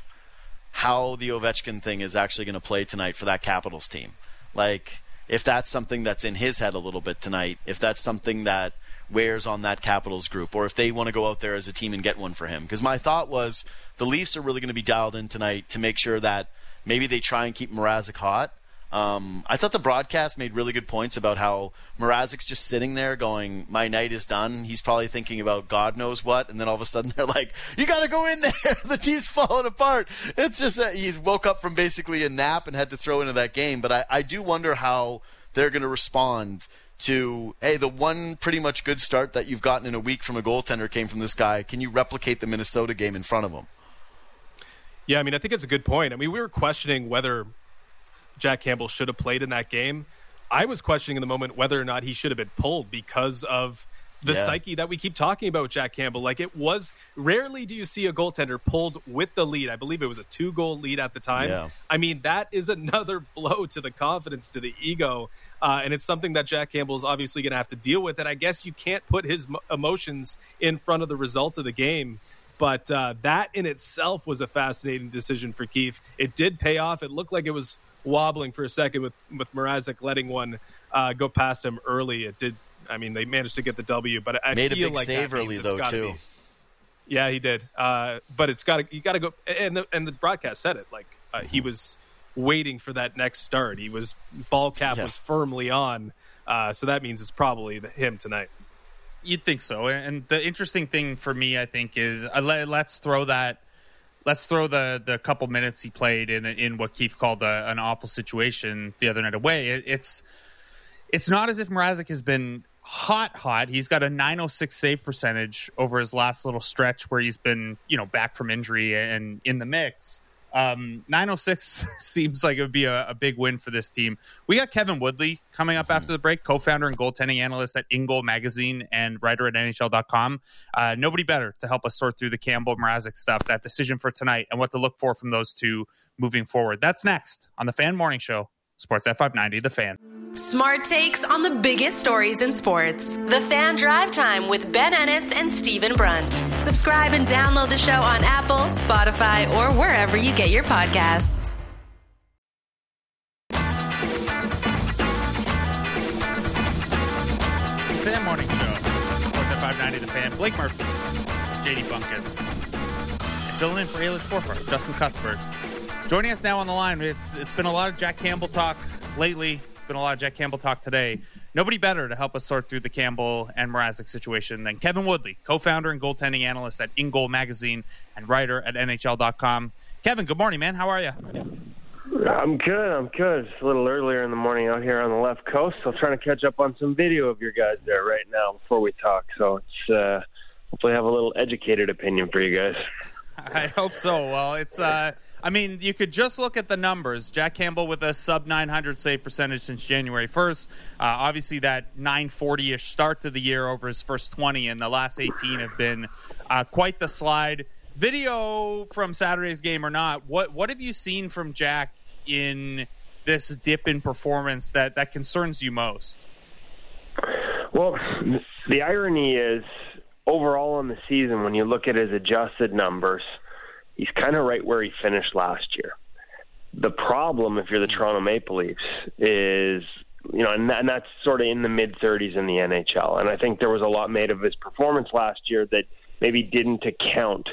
S1: how the Ovechkin thing is actually going to play tonight for that Capitals team. Like if that's something that's in his head a little bit tonight, if that's something that wears on that Capitals group, or if they want to go out there as a team and get one for him. Because my thought was the Leafs are really going to be dialed in tonight to make sure that maybe they try and keep Mrazek hot. Um, I thought the broadcast made really good points about how Mrazek's just sitting there going, my night is done. He's probably thinking about God knows what. And then all of a sudden they're like, you got to go in there. The team's falling apart. It's just that he's woke up from basically a nap and had to throw into that game. But I, I do wonder how they're going to respond to, hey, the one pretty much good start that you've gotten in a week from a goaltender came from this guy. Can you replicate the Minnesota game in front of him?
S4: Yeah, I mean, I think it's a good point. I mean, we were questioning whether Jack Campbell should have played in that game. I was questioning in the moment whether or not he should have been pulled because of the
S1: Yeah.
S4: psyche that we keep talking about with Jack Campbell. Like, it was rarely do you see a goaltender pulled with the lead. I believe it was a two-goal lead at the time.
S1: Yeah.
S4: I mean, that is another blow to the confidence, to the ego, uh, and it's something that Jack Campbell is obviously going to have to deal with. And I guess you can't put his mo- emotions in front of the result of the game. But uh, that in itself was a fascinating decision for Keefe. It did pay off. It looked like it was wobbling for a second with, with Mrazek letting one uh, go past him early. It did. I mean, they managed to get the W, but I
S1: Made a
S4: feel
S1: big
S4: like
S1: save
S4: that means
S1: early,
S4: it's
S1: though,
S4: gotta
S1: too.
S4: be- Yeah, he did. Uh, but it's got to you got to go. And the, and the broadcast said it. Like uh, he was waiting for that next start. He was ball cap
S1: Yeah.
S4: was firmly on. Uh, so that means it's probably the, him tonight.
S2: You'd think so. And the interesting thing for me, I think, is uh, let, let's throw that. Let's throw the the couple minutes he played in in what Keefe called a, an awful situation the other night away. It, it's it's not as if Mrazek has been hot, hot. He's got a nine oh six save percentage over his last little stretch where he's been, you know, back from injury and in the mix. Um, nine oh six seems like it would be a, a big win for this team. We got Kevin Woodley coming up after the break, co-founder and goaltending analyst at InGoal Magazine and writer at N H L dot com. Uh, nobody better to help us sort through the Campbell Mrazek stuff, that decision for tonight, and what to look for from those two moving forward. That's next on the Fan Morning Show, Sportsnet five ninety, The Fan.
S5: Smart takes on the biggest stories in sports. The Fan Drive Time with Ben Ennis and Stephen Brunt. Subscribe and download the show on Apple, Spotify, or wherever you get your podcasts.
S2: Fan Morning Show, Sportsnet five ninety, The Fan. Blake Murphy, J D Bunkus, and filling in for Ailish Forfar, Justin Cuthbert. Joining us now on the line, it's it's been a lot of Jack Campbell talk lately. It's been a lot of Jack Campbell talk today. Nobody better to help us sort through the Campbell and Mrazek situation than Kevin Woodley, co-founder and goaltending analyst at InGoal Magazine and writer at N H L dot com. Kevin, good morning, man. How are you?
S6: I'm good. I'm good. It's a little earlier in the morning out here on the left coast, so I'm trying to catch up on some video of your guys there right now before we talk. So it's uh, hopefully have a little educated opinion for you guys.
S2: I hope so. Well, it's uh, I mean, you could just look at the numbers. Jack Campbell with a sub nine hundred save percentage since January first. Uh, obviously, that nine forty-ish start to the year over his first twenty, and the last eighteen have been uh, quite the slide. Video from Saturday's game or not, what what have you seen from Jack in this dip in performance that, that concerns you most?
S6: Well, the irony is, overall in the season, when you look at his adjusted numbers, he's kind of right where he finished last year. The problem, if you're the Toronto Maple Leafs, is, you know, and, that, and that's sort of in the mid-thirties in the N H L. And I think there was a lot made of his performance last year that maybe didn't account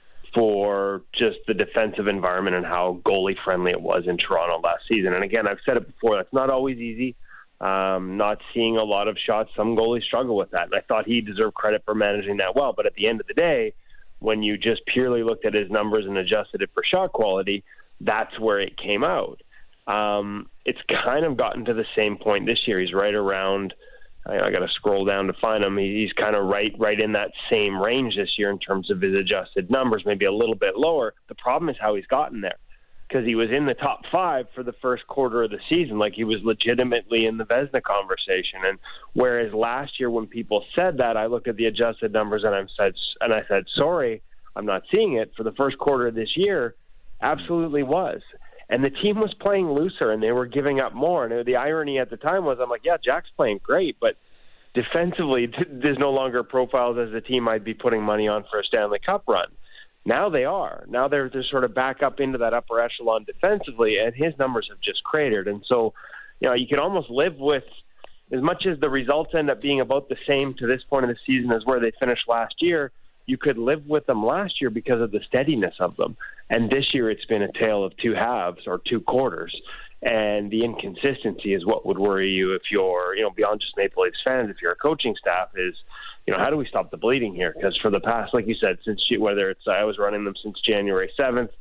S6: for just the defensive environment and how goalie-friendly it was in Toronto last season. And again, I've said it before, that's not always easy. Um, not seeing a lot of shots, some goalies struggle with that. And I thought he deserved credit for managing that well. But at the end of the day, when you just purely looked at his numbers and adjusted it for shot quality, that's where it came out. Um, it's kind of gotten to the same point this year. He's right around, I, I got to scroll down to find him. He, he's kind of right, right in that same range this year in terms of his adjusted numbers, maybe a little bit lower. The problem is how he's gotten there, because he was in the top five for the first quarter of the season. Like, he was legitimately in the Vezina conversation. And whereas last year when people said that, I looked at the adjusted numbers and I said, and I said, sorry, I'm not seeing it. For the first quarter of this year, absolutely was. And the team was playing looser and they were giving up more. And the irony at the time was, I'm like, yeah, Jack's playing great, but defensively, there's no longer profiles as a team I'd be putting money on for a Stanley Cup run. Now they are. Now they're, they're sort of back up into that upper echelon defensively, and his numbers have just cratered. And so, you know, you can almost live with, as much as the results end up being about the same to this point of the season as where they finished last year, you could live with them last year because of the steadiness of them. And this year it's been a tale of two halves or two quarters. And the inconsistency is what would worry you if you're, you know, beyond just Maple Leafs fans, if you're a coaching staff, is, you know, how do we stop the bleeding here? Because for the past, like you said, since whether it's, I was running them since January seventh,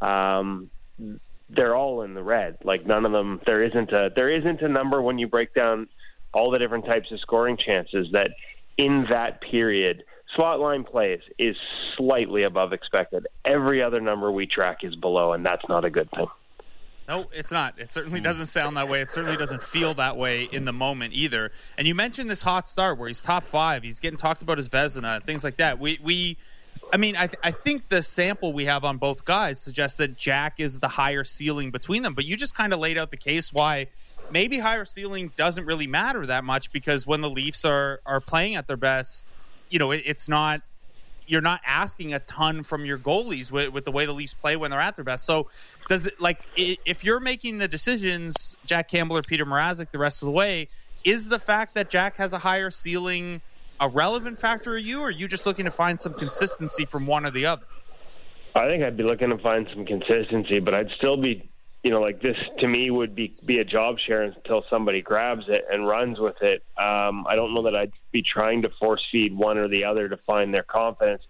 S6: um, they're all in the red. Like, none of them, there isn't a, there isn't a number when you break down all the different types of scoring chances that in that period, slot line plays is slightly above expected. Every other number we track is below, and that's not a good thing.
S2: No, it's not. It certainly doesn't sound that way. It certainly doesn't feel that way in the moment either. And you mentioned this hot start where he's top five. He's getting talked about as Vezina and things like that. We, we, I mean, I, th- I think the sample we have on both guys suggests that Jack is the higher ceiling between them. But you just kind of laid out the case why maybe higher ceiling doesn't really matter that much, because when the Leafs are are playing at their best, you know, it, it's not. You're not asking a ton from your goalies with, with the way the Leafs play when they're at their best. So does it, like, if you're making the decisions, Jack Campbell or Peter Mrazek, the rest of the way, is the fact that Jack has a higher ceiling a relevant factor to you, or are you just looking to find some consistency from one or the other?
S6: I think I'd be looking to find some consistency, but I'd still be, you know, like, this to me would be, be a job share until somebody grabs it and runs with it. Um, I don't know that I'd be trying to force feed one or the other to find their confidence.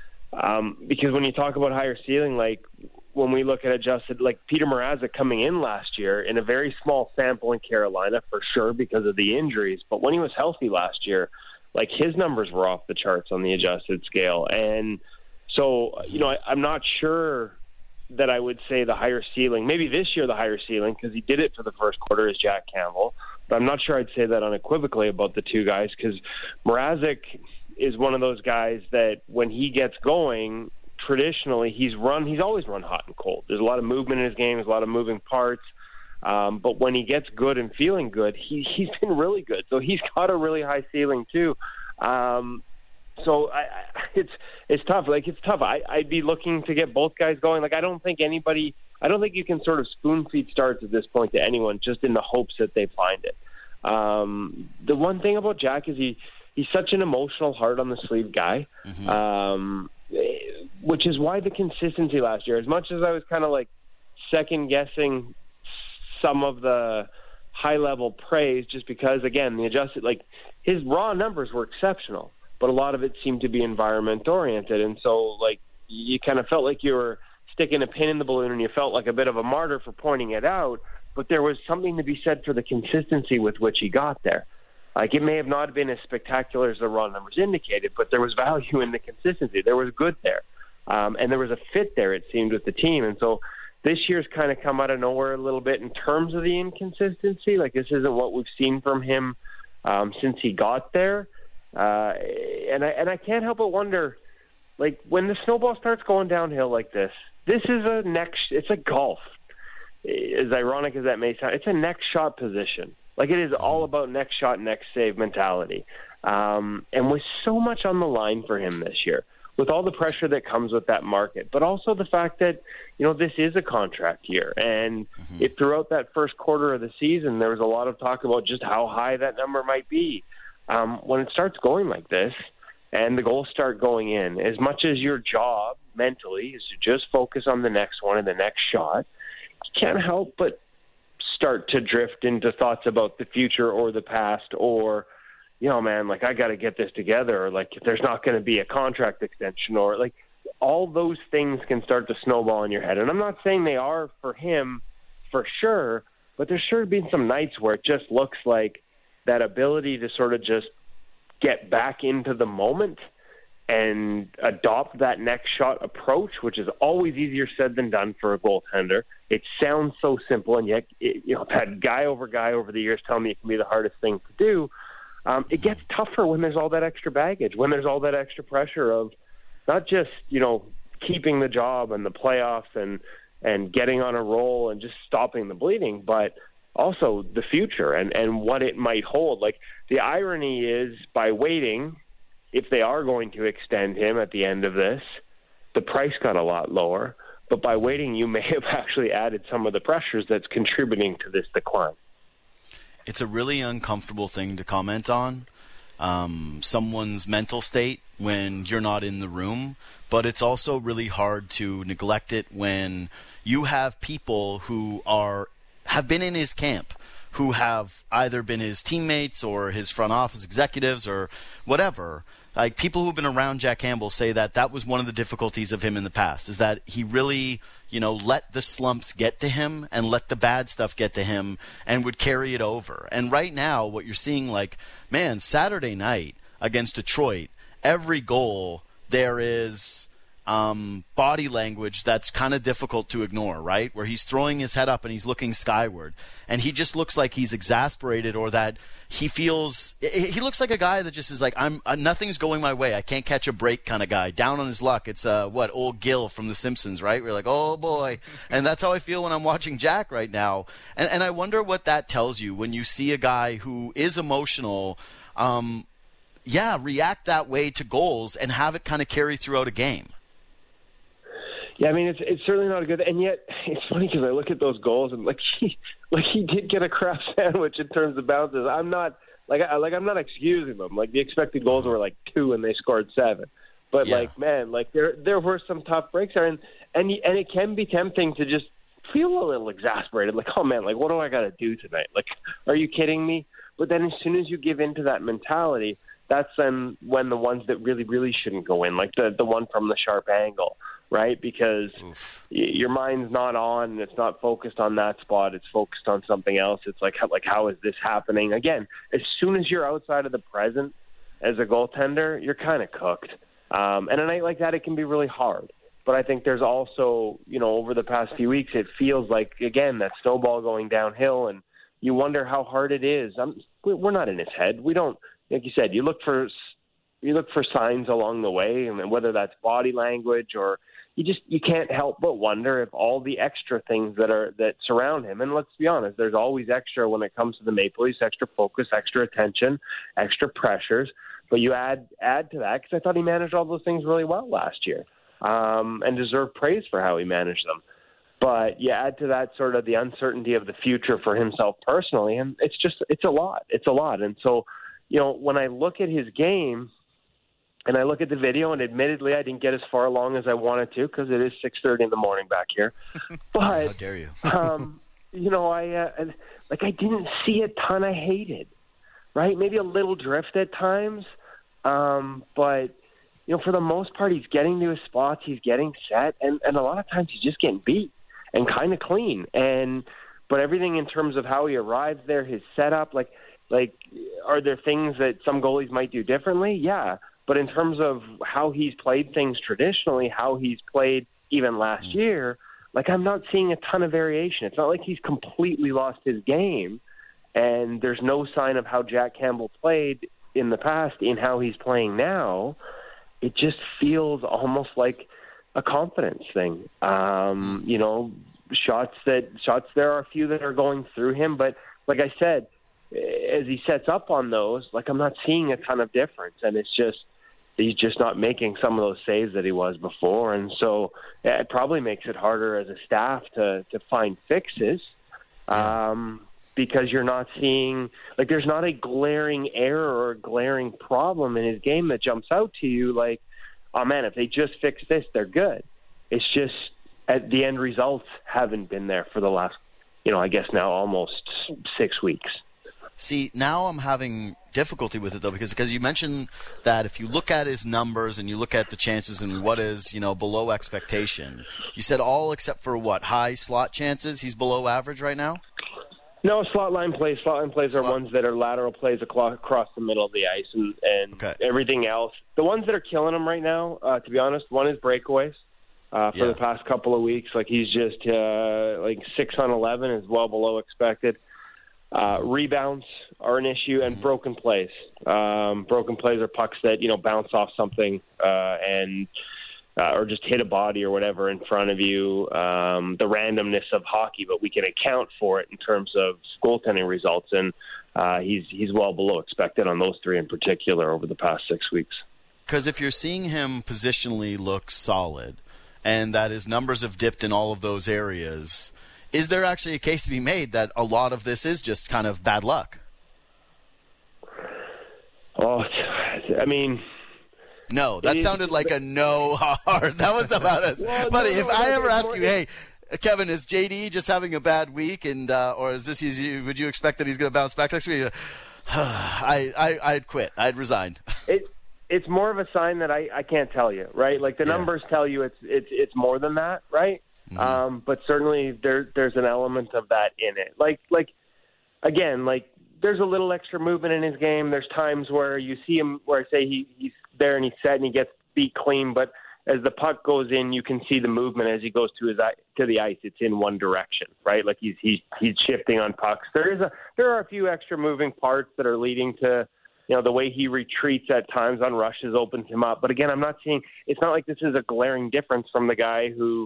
S6: Um, because when you talk about higher ceiling, like when we look at adjusted, like Peter Mrazek coming in last year in a very small sample in Carolina, for sure, because of the injuries. But when he was healthy last year, like, his numbers were off the charts on the adjusted scale. And so, you know, I, I'm not sure that I would say the higher ceiling, maybe this year the higher ceiling, because he did it for the first quarter, is Jack Campbell. But I'm not sure I'd say that unequivocally about the two guys, because Mrazek is one of those guys that when he gets going, traditionally he's run, he's always run hot and cold. There's a lot of movement in his game, there's a lot of moving parts. Um, but when he gets good and feeling good, he, he's been really good. So he's got a really high ceiling too. Um, So I, I, it's it's tough. Like, it's tough. I, I'd be looking to get both guys going. Like, I don't think anybody – I don't think you can sort of spoon-feed starts at this point to anyone just in the hopes that they find it. Um, the one thing about Jack is he he's such an emotional, hard-on-the-sleeve guy, mm-hmm. um, which is why the consistency last year, as much as I was kind of like second-guessing some of the high-level praise, just because, again, the adjusted – like, his raw numbers were exceptional. But a lot of it seemed to be environment oriented. And so, like, you kind of felt like you were sticking a pin in the balloon, and you felt like a bit of a martyr for pointing it out. But there was something to be said for the consistency with which he got there. Like, it may have not been as spectacular as the raw numbers indicated, but there was value in the consistency. There was good there. Um, and there was a fit there, it seemed, with the team. And so this year's kind of come out of nowhere a little bit in terms of the inconsistency. Like, this isn't what we've seen from him um, since he got there. Uh, and I and I can't help but wonder, like, when the snowball starts going downhill like this, this is a next, it's like golf. As ironic as that may sound, it's a next shot position. Like, it is all about next shot, next save mentality. Um, and with so much on the line for him this year, with all the pressure that comes with that market, but also the fact that, you know, this is a contract year. And mm-hmm. if throughout that first quarter of the season, there was a lot of talk about just how high that number might be. Um, when it starts going like this and the goals start going in, as much as your job mentally is to just focus on the next one and the next shot, you can't help but start to drift into thoughts about the future or the past, or, you know, man, like, I got to get this together, or like, if there's not going to be a contract extension, or like, all those things can start to snowball in your head. And I'm not saying they are for him for sure, but there's sure been some nights where it just looks like that ability to sort of just get back into the moment and adopt that next shot approach, which is always easier said than done for a goaltender. It sounds so simple, and yet, it, you know, that guy over guy over the years telling me it can be the hardest thing to do. Um, it gets tougher when there's all that extra baggage, when there's all that extra pressure of not just, you know, keeping the job and the playoffs and, and getting on a roll and just stopping the bleeding, but also the future and, and what it might hold. Like, the irony is, by waiting, if they are going to extend him at the end of this, the price got a lot lower. But by waiting, you may have actually added some of the pressures that's contributing to this decline.
S1: It's a really uncomfortable thing to comment on, um, someone's mental state when you're not in the room. But it's also really hard to neglect it when you have people who are have been in his camp, who have either been his teammates or his front office executives or whatever. Like, people who've been around Jack Campbell say that that was one of the difficulties of him in the past, is that he really, you know, let the slumps get to him and let the bad stuff get to him and would carry it over. And right now, what you're seeing, like, man, Saturday night against Detroit, every goal there is um, body language that's kind of difficult to ignore, right? Where he's throwing his head up and he's looking skyward. And he just looks like he's exasperated, or that he feels – he looks like a guy that just is like, I'm uh, nothing's going my way. I can't catch a break kind of guy. Down on his luck. It's, uh, what, old Gil from The Simpsons, right? We're like, oh, boy. And that's how I feel when I'm watching Jack right now. And, and I wonder what that tells you when you see a guy who is emotional um, – yeah, react that way to goals and have it kind of carry throughout a game.
S6: Yeah, I mean, it's it's certainly not a good, and yet it's funny because I look at those goals and like he like he did get a crap sandwich in terms of bounces. I'm not like I like I'm not excusing them. Like, the expected goals were like two and they scored seven, but yeah. like man, like there there were some tough breaks there, and and and it can be tempting to just feel a little exasperated. Like, oh man, like what do I got to do tonight? Like, are you kidding me? But then as soon as you give into that mentality, that's then when the ones that really really shouldn't go in, like the the one from the sharp angle. Right, because Oof. your mind's not on, and it's not focused on that spot. It's focused on something else. It's like, like, how is this happening? Again, as soon as you're outside of the present as a goaltender, you're kind of cooked. Um, and a night like that, it can be really hard. But I think there's also, you know, over the past few weeks, it feels like, again, that snowball going downhill, and you wonder how hard it is. I'm, we're not in his head. We don't, like you said, you look for you look for signs along the way, and whether that's body language or you just you can't help but wonder if all the extra things that are that surround him, and let's be honest, there's always extra when it comes to the Maple Leafs, extra focus, extra attention, extra pressures. But you add add to that, because I thought he managed all those things really well last year, um, and deserved praise for how he managed them. But you add to that sort of the uncertainty of the future for himself personally, and it's just it's a lot. It's a lot. And so, you know, when I look at his game, and I look at the video, and admittedly, I didn't get as far along as I wanted to because it is six thirty in the morning back here. But
S1: how dare you?
S6: um, you know, I uh, like I didn't see a ton I hated. Right? Maybe a little drift at times, um, but you know, for the most part, he's getting to his spots, he's getting set, and, and a lot of times he's just getting beat and kind of clean. And but everything in terms of how he arrives there, his setup, like like are there things that some goalies might do differently? Yeah. But in terms of how he's played things traditionally, how he's played even last year, like I'm not seeing a ton of variation. It's not like he's completely lost his game, and there's no sign of how Jack Campbell played in the past in how he's playing now. It just feels almost like a confidence thing. Um, you know, shots that shots there are a few that are going through him, but like I said, as he sets up on those, like I'm not seeing a ton of difference, and it's just he's just not making some of those saves that he was before, and so yeah, it probably makes it harder as a staff to to find fixes. Um, because you're not seeing, like there's not a glaring error or a glaring problem in his game that jumps out to you like, oh man, if they just fix this, they're good. It's just at the end results haven't been there for the last, you know, I guess now almost six weeks.
S1: See, now I'm having difficulty with it, though, because because you mentioned that if you look at his numbers and you look at the chances and what is, you know, below expectation, you said all except for what, high slot chances, he's below average right now?
S6: No, slot line plays. Slot line plays are
S1: slot.
S6: ones that are lateral plays across the middle of the ice, and, and
S1: okay.
S6: everything else. The ones that are killing him right now, uh, to be honest, one is breakaways. Uh, for
S1: yeah.
S6: the past couple of weeks, like he's just uh, like six on eleven is well below expected. Uh, rebounds are an issue, and mm-hmm. broken plays. Um, broken plays are pucks that you know bounce off something uh, and. Uh, or just hit a body or whatever in front of you, um, the randomness of hockey, but we can account for it in terms of goaltending results, and uh, he's he's well below expected on those three in particular over the past six weeks.
S1: Because if you're seeing him positionally look solid, and that his numbers have dipped in all of those areas, is there actually a case to be made that a lot of this is just kind of bad luck?
S6: Oh, I mean...
S1: No, that sounded like a no hard. That was about us.
S6: Well,
S1: Buddy,
S6: no, no,
S1: if
S6: no,
S1: I
S6: no,
S1: ever
S6: no,
S1: ask
S6: no,
S1: you, hey, Kevin, is J D just having a bad week, and uh, or is this easy? Would you expect that he's going to bounce back next week? I, I, I'd quit. I'd resign.
S6: It, it's more of a sign that I, I can't tell you, right? Like the
S1: yeah.
S6: numbers tell you it's it's it's more than that, right? Mm-hmm. Um, but certainly there there's an element of that in it. Like like again, like there's a little extra movement in his game. There's times where you see him where I say he, he's there and he's set and he gets beat clean, but as the puck goes in, you can see the movement as he goes to his to the ice. It's in one direction, right? Like he's he's he's shifting on pucks. There is a there are a few extra moving parts that are leading to, you know, the way he retreats at times on rushes opens him up. But again, I'm not seeing. It's not like this is a glaring difference from the guy who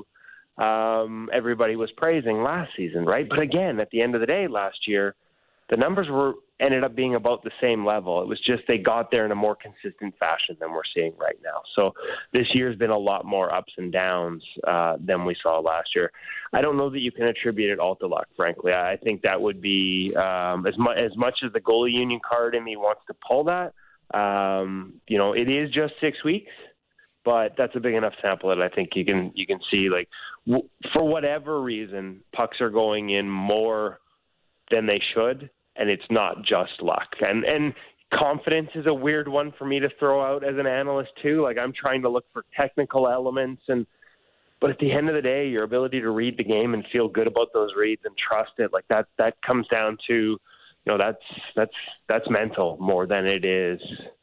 S6: um, everybody was praising last season, right? But again, at the end of the day, last year, the numbers were ended up being about the same level. It was just they got there in a more consistent fashion than we're seeing right now. So this year's been a lot more ups and downs uh, than we saw last year. I don't know that you can attribute it all to luck, frankly. I think that would be um, as much as much as the goalie union card in me wants to pull that. Um, you know, it is just six weeks, but that's a big enough sample that I think you can you can see like w- for whatever reason pucks are going in more than they should. And it's not just luck. And and confidence is a weird one for me to throw out as an analyst too. Like I'm trying to look for technical elements, and but at the end of the day, your ability to read the game and feel good about those reads and trust it, like that that comes down to, you know, that's that's that's mental more than it is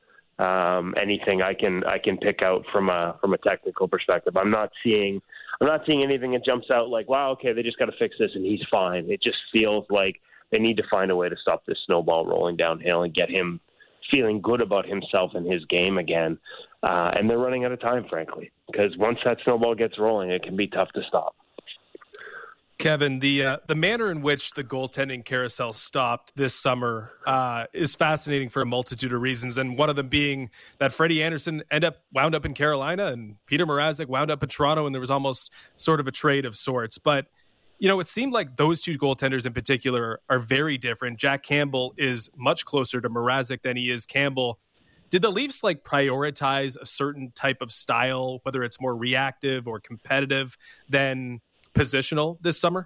S6: um, anything I can I can pick out from a from a technical perspective. I'm not seeing I'm not seeing anything that jumps out like, wow, okay, they just got to fix this and he's fine. It just feels like they need to find a way to stop this snowball rolling downhill and get him feeling good about himself and his game again. Uh, and they're running out of time, frankly, because once that snowball gets rolling, it can be tough to stop.
S4: Kevin, the uh, the manner in which the goaltending carousel stopped this summer uh, is fascinating for a multitude of reasons, and one of them being that Freddie Anderson end up wound up in Carolina and Peter Mrazek wound up in Toronto, and there was almost sort of a trade of sorts. But you know, it seemed like those two goaltenders in particular are very different. Jack Campbell is much closer to Mrazek than he is Campbell. Did the Leafs like prioritize a certain type of style, whether it's more reactive or competitive, than positional this summer?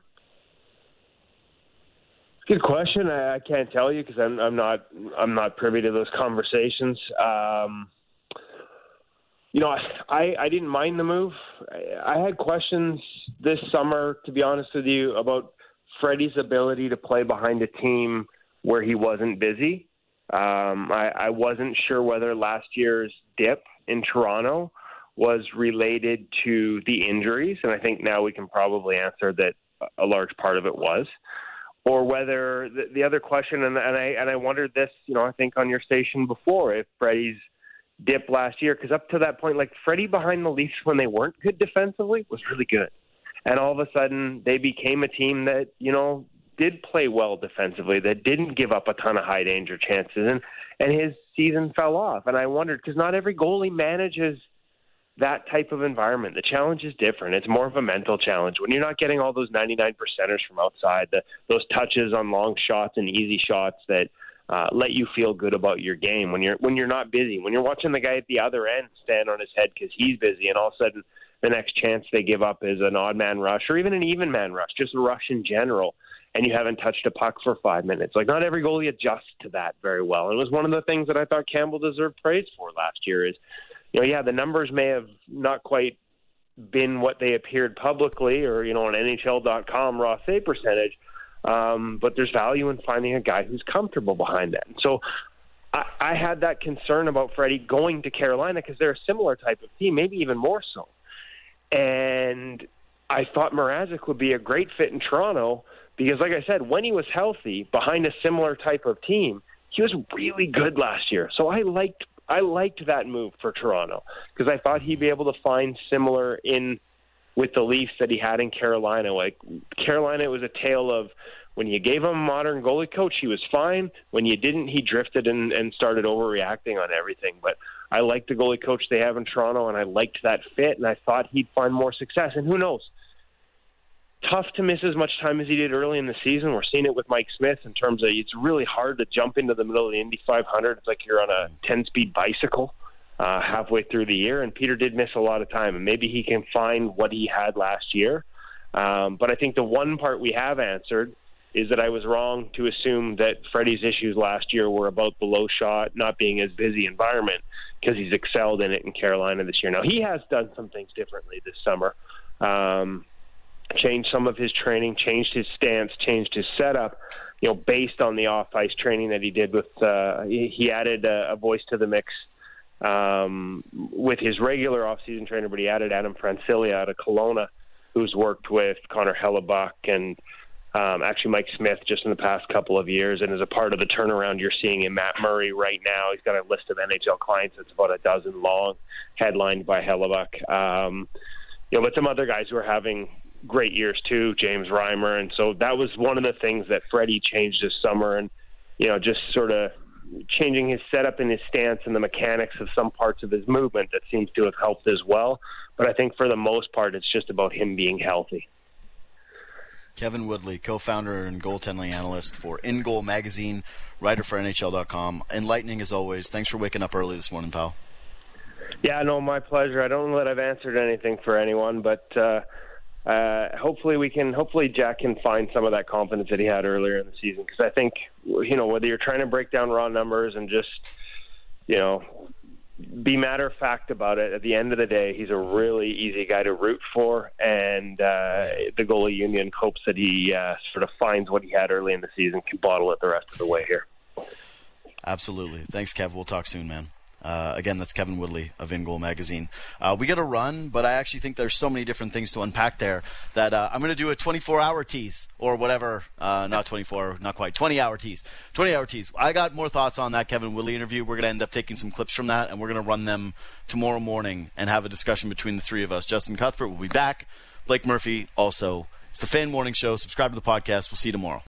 S6: Good question. I, I can't tell you because I'm, I'm not I'm not privy to those conversations. Um, You know, I, I didn't mind the move. I, I had questions this summer, to be honest with you, about Freddie's ability to play behind a team where he wasn't busy. Um, I, I wasn't sure whether last year's dip in Toronto was related to the injuries, and I think now we can probably answer that a large part of it was, or whether the, the other question, and, and I and I wondered this, you know, I think on your station before, if Freddie's dip last year, because up to that point, like Freddie behind the Leafs when they weren't good defensively was really good, and all of a sudden they became a team that, you know, did play well defensively, that didn't give up a ton of high danger chances, and and his season fell off. And I wondered, because not every goalie manages that type of environment. The challenge is different. It's more of a mental challenge. When you're not getting all those ninety-nine percenters from outside, the, those touches on long shots and easy shots that uh, let you feel good about your game. When you're when you're not busy, when you're watching the guy at the other end stand on his head because he's busy, and all of a sudden the next chance they give up is an odd man rush or even an even man rush, just a rush in general, and you haven't touched a puck for five minutes. Like, not every goalie adjusts to that very well. And it was one of the things that I thought Campbell deserved praise for last year is, you know, yeah, the numbers may have not quite been what they appeared publicly or, you know, on N H L dot com raw save percentage, um, but there's value in finding a guy who's comfortable behind that. And so I, I had that concern about Freddie going to Carolina because they're a similar type of team, maybe even more so. And I thought Mrazek would be a great fit in Toronto because, like I said, when he was healthy behind a similar type of team, he was really good last year. So I liked I liked that move for Toronto because I thought he'd be able to find similar in with the Leafs that he had in Carolina. Like Carolina, it was a tale of when you gave him a modern goalie coach, he was fine. When you didn't, he drifted and, and started overreacting on everything. But I liked the goalie coach they have in Toronto, and I liked that fit, and I thought he'd find more success. And who knows? Tough to miss as much time as he did early in the season. We're seeing it with Mike Smith in terms of it's really hard to jump into the middle of the Indy five hundred. It's like you're on a ten-speed bicycle uh, halfway through the year, and Peter did miss a lot of time, and maybe he can find what he had last year. Um, but I think the one part we have answered is that I was wrong to assume that Freddie's issues last year were about the low shot, not being as busy environment, because he's excelled in it in Carolina this year. Now, he has done some things differently this summer. Um, changed some of his training, changed his stance, changed his setup, you know, based on the off-ice training that he did with, uh, he, he added a, a voice to the mix um, with his regular off-season trainer, but he added Adam Francilia out of Kelowna, who's worked with Connor Hellebuck and um, actually Mike Smith just in the past couple of years, and is a part of the turnaround you're seeing in Matt Murray right now. He's got a list of N H L clients that's about a dozen long, headlined by Hellebuck. Um, you know, but some other guys who are having great years too, James Reimer. And so that was one of the things that Freddie changed this summer, and, you know, just sort of changing his setup and his stance and the mechanics of some parts of his movement that seems to have helped as well. But I think for the most part, it's just about him being healthy.
S1: Kevin Woodley, co-founder and goaltending analyst for In Goal Magazine, writer for N H L dot com. Enlightening as always. Thanks for waking up early this morning, pal.
S6: Yeah, no, my pleasure. I don't know that I've answered anything for anyone, but uh, uh, hopefully we can. Hopefully Jack can find some of that confidence that he had earlier in the season. Because I think, you know, whether you're trying to break down raw numbers and just, you know, be matter of fact about it, at the end of the day, he's a really easy guy to root for, and uh, the goalie union hopes that he uh, sort of finds what he had early in the season, can bottle it the rest of the way here.
S1: Absolutely. Thanks, Kev. We'll talk soon, man. Uh, again, that's Kevin Woodley of In Goal Magazine. Uh, we got to run, but I actually think there's so many different things to unpack there that uh, I'm going to do a twenty-four hour tease or whatever. Uh, not twenty-four, not quite. twenty hour tease. twenty hour tease. I got more thoughts on that Kevin Woodley interview. We're going to end up taking some clips from that, and we're going to run them tomorrow morning and have a discussion between the three of us. Justin Cuthbert will be back. Blake Murphy also. It's the Fan Morning Show. Subscribe to the podcast. We'll see you tomorrow.